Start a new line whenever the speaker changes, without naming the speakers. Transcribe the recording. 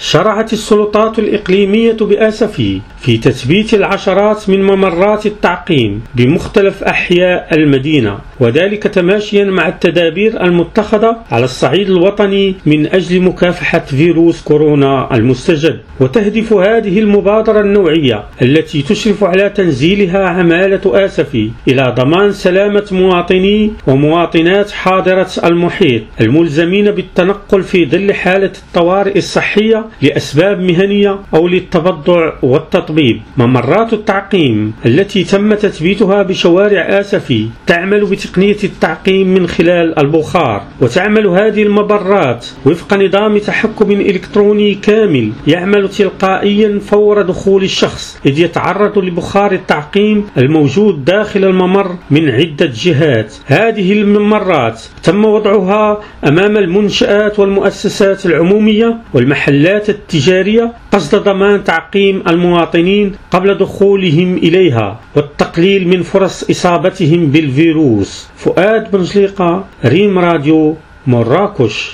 شرعت السلطات الإقليمية بآسفي في تثبيت العشرات من ممرات التعقيم بمختلف أحياء المدينة، وذلك تماشيا مع التدابير المتخذة على الصعيد الوطني من أجل مكافحة فيروس كورونا المستجد. وتهدف هذه المبادرة النوعية التي تشرف على تنزيلها عمالة آسفي إلى ضمان سلامة مواطني ومواطنات حاضرة المحيط الملزمين بالتنقل في ظل حالة الطوارئ الصحية لأسباب مهنية أو للتبضع والتطبيب. ممرات التعقيم التي تم تثبيتها بشوارع آسفي تعمل بتقنية التعقيم من خلال البخار، وتعمل هذه الممرات وفق نظام تحكم إلكتروني كامل يعمل تلقائيا فور دخول الشخص، إذ يتعرض لبخار التعقيم الموجود داخل الممر من عدة جهات. هذه الممرات تم وضعها أمام المنشآت والمؤسسات العمومية والمحلات التجارية قصد ضمان تعقيم المواطنين قبل دخولهم إليها والتقليل من فرص إصابتهم بالفيروس. فؤاد بن جليقة، ريم راديو، مراكش.